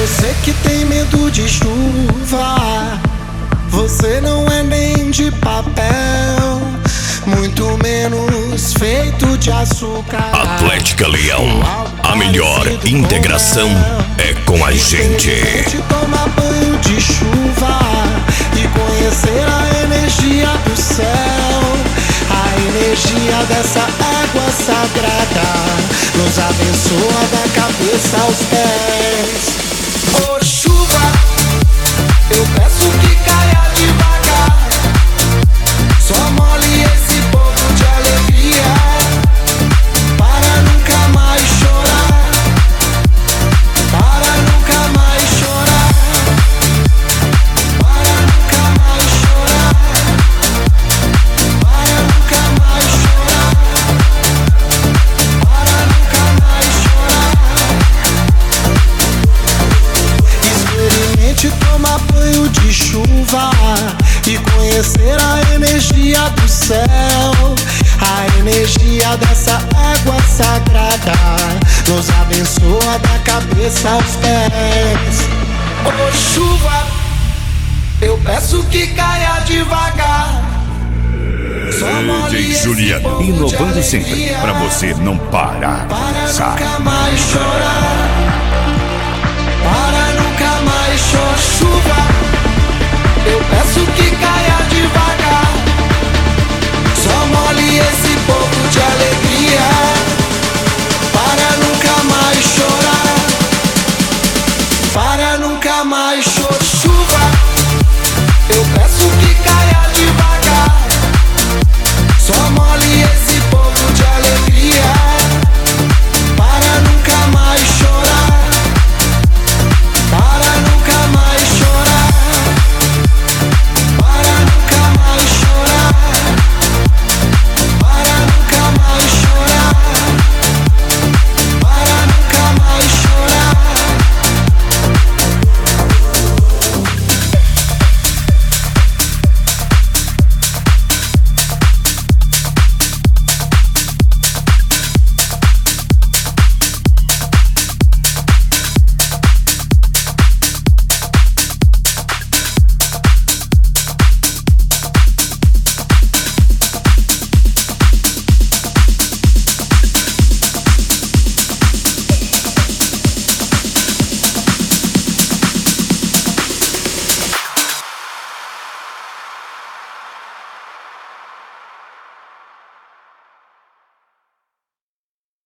Você que tem medo de chuva, você não é nem de papel, muito menos feito de açúcar. Atlética Leão, a melhor integração é com a gente. Tomar banho de chuva e conhecer a energia do céu, a energia dessa água sagrada nos abençoa da cabeça aos pés. Ô chuva, eu peço que caia devagar, só molhe esse povo de alegria, para nunca mais chorar, para nunca mais chorar, para nunca mais chorar, para nunca mais chorar, para nunca mais chorar. Experimente tomar banho de chuva e conhecer a energia do céu, a energia dessa água sagrada nos abençoa da cabeça aos pés. Ô chuva, eu peço que caia devagar, só molhe DJ esse Juliano, povo de inovando alegria, sempre, pra você não parar de para dançar. nunca mais chorar.